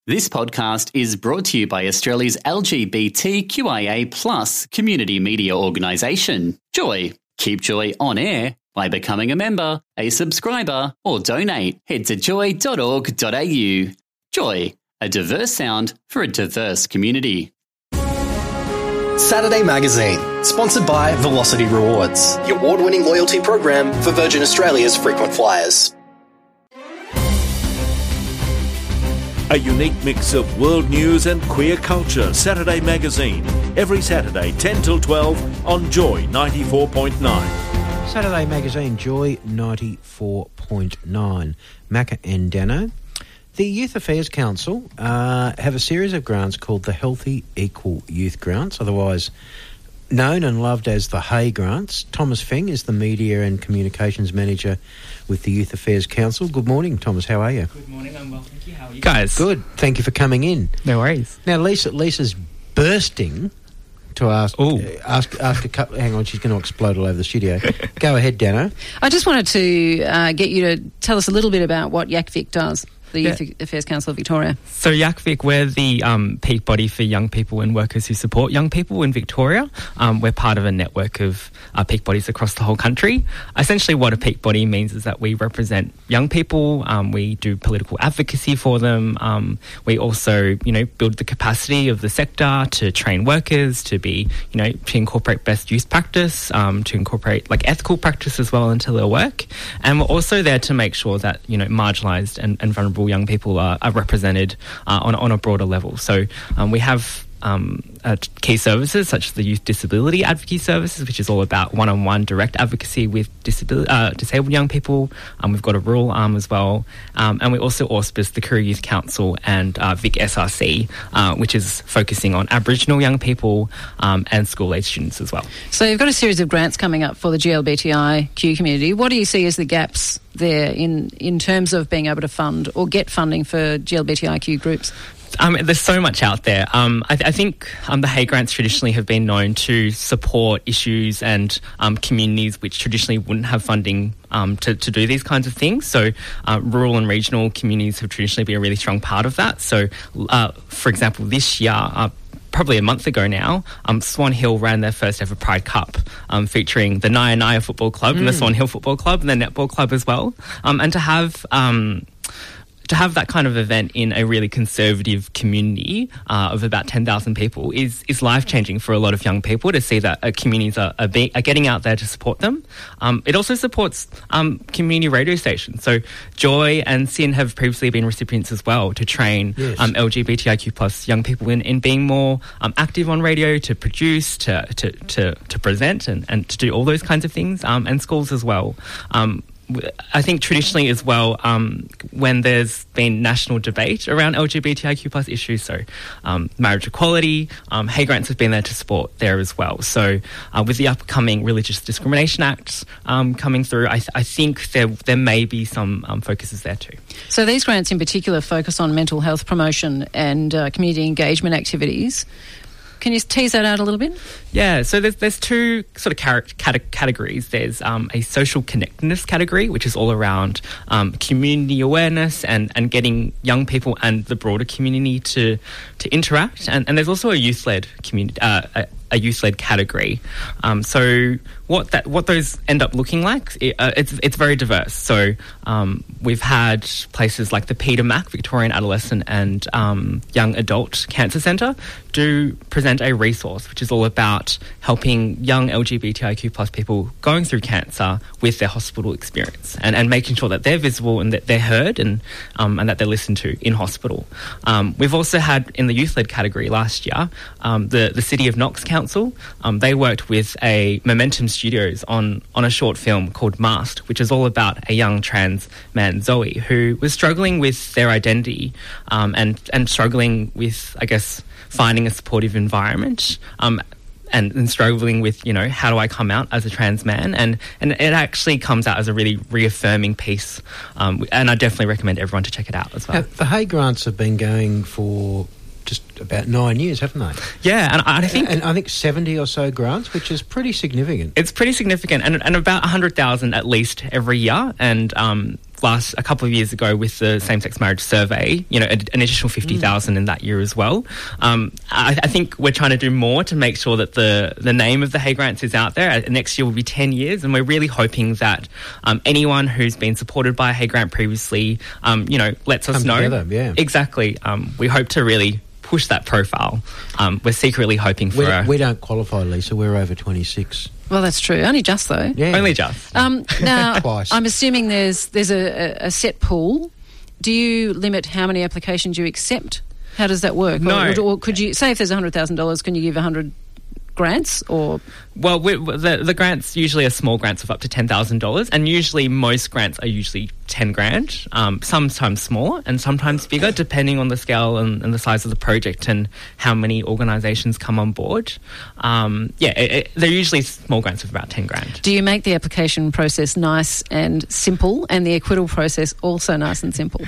This podcast is brought to you by Australia's LGBTQIA+ community media organisation, Joy. Keep Joy on air by becoming a member, a subscriber, or donate. Head to joy.org.au. Joy, a diverse sound for a diverse community. Saturday Magazine, sponsored by Velocity Rewards, the award-winning loyalty program for Virgin Australia's frequent flyers. A unique mix of world news and queer culture. Saturday Magazine, every Saturday 10 till 12 on Joy 94.9. Saturday Magazine, Joy 94.9. Macca and Dano. The Youth Affairs Council have a series of grants called the Healthy Equal Youth Grants, otherwise known and loved as the Hay Grants. Thomas Feng is the Media and Communications Manager with the Youth Affairs Council. Good morning, Thomas. How are you? Good morning. I'm well, thank you. How are you guys? Good. Thank you for coming in. No worries. Now, Lisa's bursting to ask a couple. Hang on, she's going to explode all over the studio. Go ahead, Dano. I just wanted to get you to tell us a little bit about what YACVIC does, the Youth Affairs Council of Victoria. So YACVIC, we're the peak body for young people and workers who support young people in Victoria. We're part of a network of peak bodies across the whole country. Essentially what a peak body means is that we represent young people, we do political advocacy for them, we also, build the capacity of the sector to train workers, to be, to incorporate best use practice, to incorporate ethical practice as well into their work. And we're also there to make sure that, marginalised and vulnerable young people are represented on a broader level. So we have key services such as the Youth Disability Advocacy Services, which is all about one-on-one direct advocacy with disabled young people. We've got a rural arm as well. And we also auspice the Career Youth Council and Vic SRC, which is focusing on Aboriginal young people and school-age students as well. So you've got a series of grants coming up for the GLBTIQ community. What do you see as the gaps there in terms of being able to fund or get funding for GLBTIQ groups? There's so much out there. I think the Hay Grants traditionally have been known to support issues and communities which traditionally wouldn't have funding to do these kinds of things. So rural and regional communities have traditionally been a really strong part of that. So, for example, this year, probably a month ago now, Swan Hill ran their first ever Pride Cup featuring the Naya Football Club and the Swan Hill Football Club and the Netball Club as well. And to have that kind of event in a really conservative community of about 10,000 people is life-changing for a lot of young people to see that communities are getting out there to support them. It also supports community radio stations. So Joy and SYN have previously been recipients as well to train LGBTIQ plus young people in being more active on radio, to produce, to present and to do all those kinds of things, and schools as well. I think traditionally as well, when there's been national debate around LGBTIQ plus issues, so marriage equality, Hay Grants have been there to support there as well. So with the upcoming Religious Discrimination Act coming through, I think there may be some focuses there too. So these grants in particular focus on mental health promotion and community engagement activities. Can you tease that out a little bit? Yeah, so there's two sort of categories. There's a social connectedness category, which is all around community awareness and getting young people and the broader community to interact. And there's also a youth-led community, a youth-led category. So what those end up looking like, it's very diverse. So we've had places like the Peter Mac Victorian Adolescent and Young Adult Cancer Centre do present a resource which is all about helping young LGBTIQ plus people going through cancer with their hospital experience and making sure that they're visible and that they're heard and that they're listened to in hospital. We've also had in the youth-led category last year, the City of Knox Council, they worked with a Momentum Studios on a short film called Masked, which is all about a young trans man, Zoe, who was struggling with their identity and struggling with, I guess, finding a supportive environment and struggling with, how do I come out as a trans man? And it actually comes out as a really reaffirming piece. And I definitely recommend everyone to check it out as well. The Hay Grants have been going for just about 9 years, haven't they? Yeah, and I think 70 or so grants, which is pretty significant. It's pretty significant, and about 100,000 at least every year. And a couple of years ago with the same-sex marriage survey, an additional 50,000 in that year as well. I think we're trying to do more to make sure that the name of the Hay Grants is out there. Next year will be 10 years, and we're really hoping that anyone who's been supported by a Hay Grant previously, lets us know. Together, yeah. Exactly. We hope to really push that profile. We're secretly hoping for... We don't qualify, Lisa. We're over 26. Well, that's true. Only just, though. Yeah. Only just. Now, Twice. I'm assuming there's a set pool. Do you limit how many applications you accept? How does that work? No. Or could you, say if there's $100,000, can you give 100 grants or... Well, the grants usually are small grants of up to $10,000, and usually most grants are usually 10 grand, sometimes more and sometimes bigger, depending on the scale and the size of the project and how many organisations come on board. They're usually small grants of about 10 grand. Do you make the application process nice and simple, and the acquittal process also nice and simple?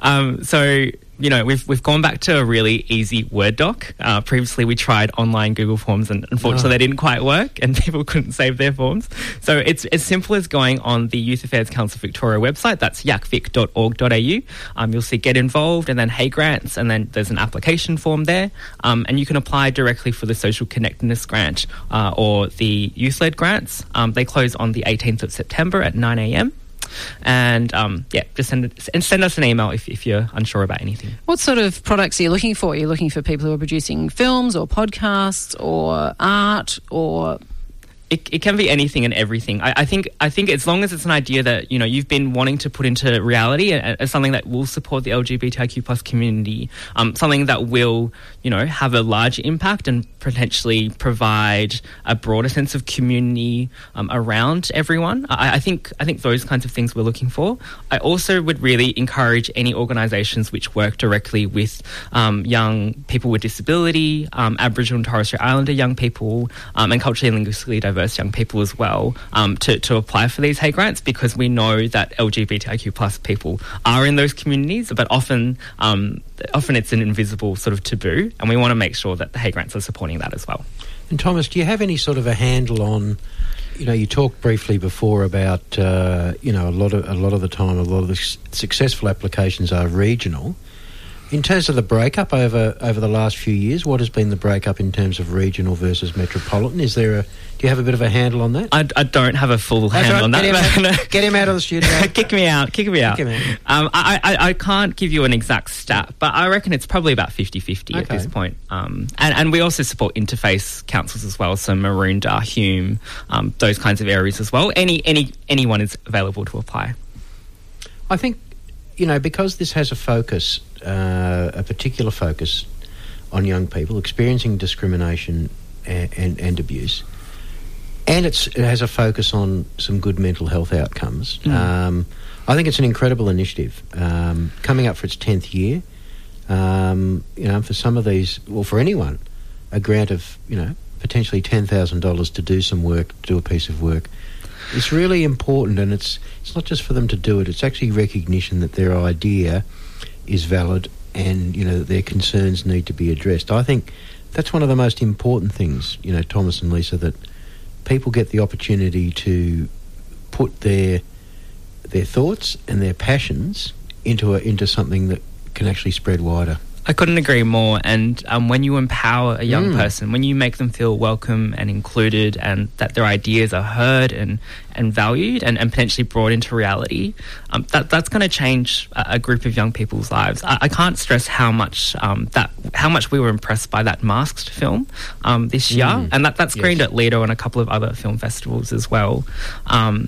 We've gone back to a really easy Word doc. Previously, we tried online Google Forms, and unfortunately, they didn't quite work, and people couldn't save their forms. So it's as simple as going on the Youth Affairs Council Victoria website. That's yakvic.org.au. You'll see Get Involved, and then Hay Grants, and then there's an application form there. And you can apply directly for the Social Connectedness Grant or the Youth-led grants. They close on the 18th of September at 9 a.m. And just send us an email if you're unsure about anything. What sort of products are you looking for? Are you looking for people who are producing films or podcasts or art or... It can be anything and everything. I think as long as it's an idea that you've been wanting to put into reality as something that will support the LGBTIQ plus community, something that will have a large impact and potentially provide a broader sense of community around everyone. I think those kinds of things we're looking for. I also would really encourage any organisations which work directly with young people with disability, Aboriginal and Torres Strait Islander young people, and culturally and linguistically diverse young people as well, to apply for these Hay Grants, because we know that LGBTIQ plus people are in those communities, but often it's an invisible sort of taboo, and we want to make sure that the Hay Grants are supporting that as well. And Thomas, do you have any sort of a handle on, you talked briefly before about, a lot of the time, a lot of the successful applications are regional. In terms of the breakup over the last few years, what has been the breakup in terms of regional versus metropolitan? Do you have a bit of a handle on that? I don't have a full handle on that. Get him out of the studio. Kick me out. I can't give you an exact stat, but I reckon it's probably about 50-50 at this point. And we also support interface councils as well, so Maroondah, Hume, those kinds of areas as well. Anyone is available to apply. I think, because this has a focus, a particular focus on young people experiencing discrimination and abuse, and it has a focus on some good mental health outcomes. I think it's an incredible initiative, coming up for its 10th year. For some of these, for anyone, a grant of potentially $10,000 to do some work, do a piece of work. It's really important, and it's not just for them to do it. It's actually recognition that their idea is valid and, that their concerns need to be addressed. I think that's one of the most important things, Thomas and Lisa, that people get the opportunity to put their thoughts and their passions into something that can actually spread wider. I couldn't agree more. And when you empower a young person, when you make them feel welcome and included, and that their ideas are heard and valued and potentially brought into reality, that's going to change a group of young people's lives. I can't stress how much we were impressed by that Masked film this year, and that's screened at Lido and a couple of other film festivals as well. And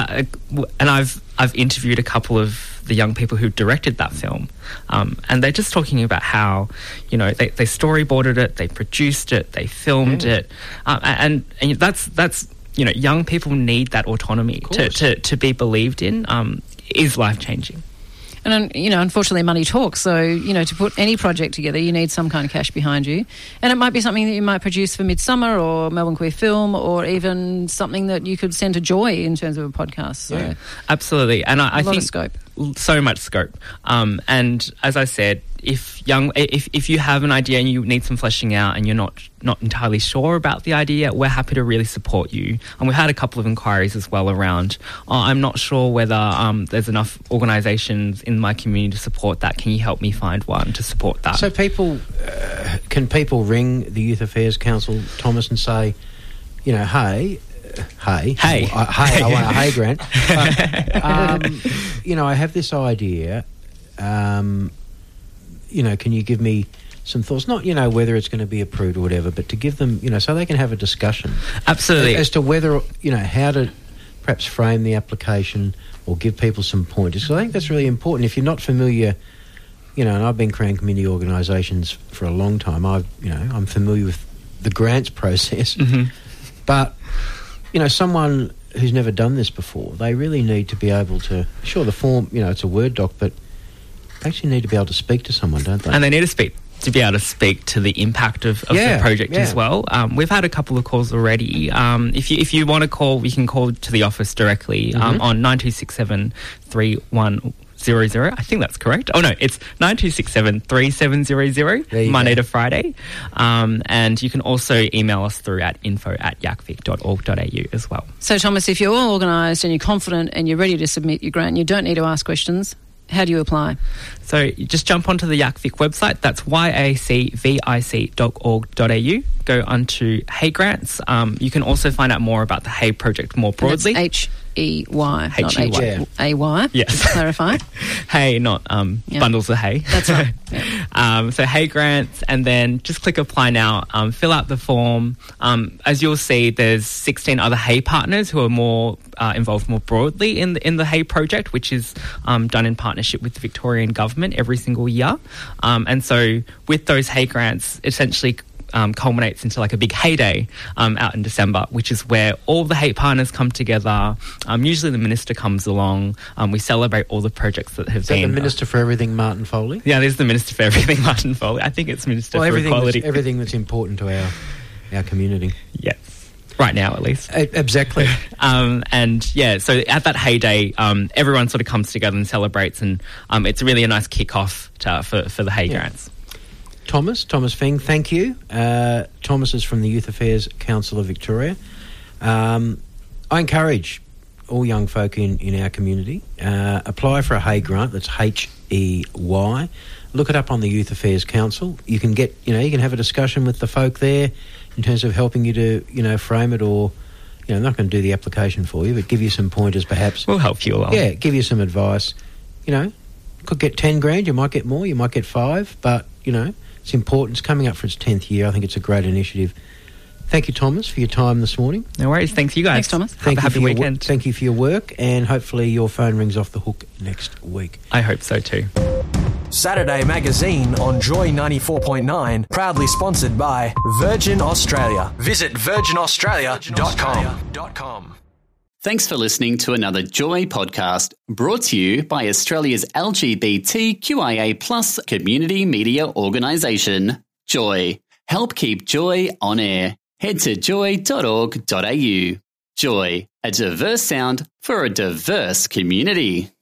I've interviewed a couple of the young people who directed that film, and they're just talking about how they storyboarded it, they produced it, they filmed it, and that's young people need that autonomy to be believed in. Is life changing. And, unfortunately, money talks. So, to put any project together, you need some kind of cash behind you. And it might be something that you might produce for Midsummer or Melbourne Queer Film, or even something that you could send to Joy in terms of a podcast. So absolutely. And I think a lot of scope. so much scope. And as I said, if you have an idea and you need some fleshing out and you're not entirely sure about the idea, we're happy to really support you. And we've had a couple of inquiries as well around, I'm not sure whether there's enough organisations in my community to support that. Can you help me find one to support that? So can people ring the Youth Affairs Council, Thomas, and say, you know, hey, I want a hay grant. But, you know, I have this idea. You know, can you give me some thoughts? Not, you know, whether it's going to be approved or whatever, but to give them, you know, so they can have a discussion. Absolutely. As to whether, you know, how to perhaps frame the application or give people some pointers. So I think that's really important. If you're not familiar, you know, and I've been creating community organisations for a long time, I'm familiar with the grants process. Mm-hmm. But, you know, someone who's never done this before, they really need to be able to, sure, the form, you know, it's a Word doc, but they actually need to be able to speak to someone, don't they? And they need to be able to speak to the impact of the project as well. We've had a couple of calls already. If you want to call, we can call to the office directly on 9267 3100. I think that's correct. Oh no, it's 9267 3700 Monday to Friday. And you can also email us through at info@yakvic.org.au as well. So Thomas, if you're all organised and you're confident and you're ready to submit your grant, you don't need to ask questions. How do you apply? So you just jump onto the YakVic website. That's yacvic.org.au. Go onto Hay Grants. You can also find out more about the Hay project more broadly. And it's H-E-Y, not H-A-Y. Yes. Just to clarify. Hay, not bundles of hay. That's right. Yeah. So Hay Grants, and then just click Apply Now. Fill out the form. As you'll see, there's 16 other Hay partners who are more involved more broadly in the Hay project, which is done in partnership with the Victorian government every single year. And so with those Hay Grants, essentially culminates into like a big Hay Day out in December, which is where all the Hay partners come together. Usually the Minister comes along. We celebrate all the projects that have been... Is that the Minister for Everything, Martin Foley? Yeah, there's the Minister for Everything, Martin Foley. I think it's Minister for Equality. Everything that's important to our community. Yes. Right now, at least. Exactly. And yeah, so at that Hay Day, everyone sort of comes together and celebrates, and it's really a nice kick-off for the Hay Grants. Thomas Feng, thank you. Thomas is from the Youth Affairs Council of Victoria. I encourage all young folk in our community, apply for a Hay grant. That's H-E-Y. Look it up on the Youth Affairs Council. You can you can have a discussion with the folk there in terms of helping you to, frame it, or, I'm not going to do the application for you, but give you some pointers perhaps. We'll help you along. Yeah, give you some advice. Could get 10 grand, you might get more, you might get 5, but, it's important. It's coming up for its 10th year. I think it's a great initiative. Thank you, Thomas, for your time this morning. No worries. Thanks, you guys. Thanks, Thomas. Have a happy weekend. Thank you for your work, and hopefully your phone rings off the hook next week. I hope so too. Saturday Magazine on Joy 94.9, proudly sponsored by Virgin Australia. Visit virginaustralia.com. Thanks for listening to another Joy podcast, brought to you by Australia's LGBTQIA+ community media organisation, Joy. Help keep Joy on air. Head to joy.org.au. Joy, a diverse sound for a diverse community.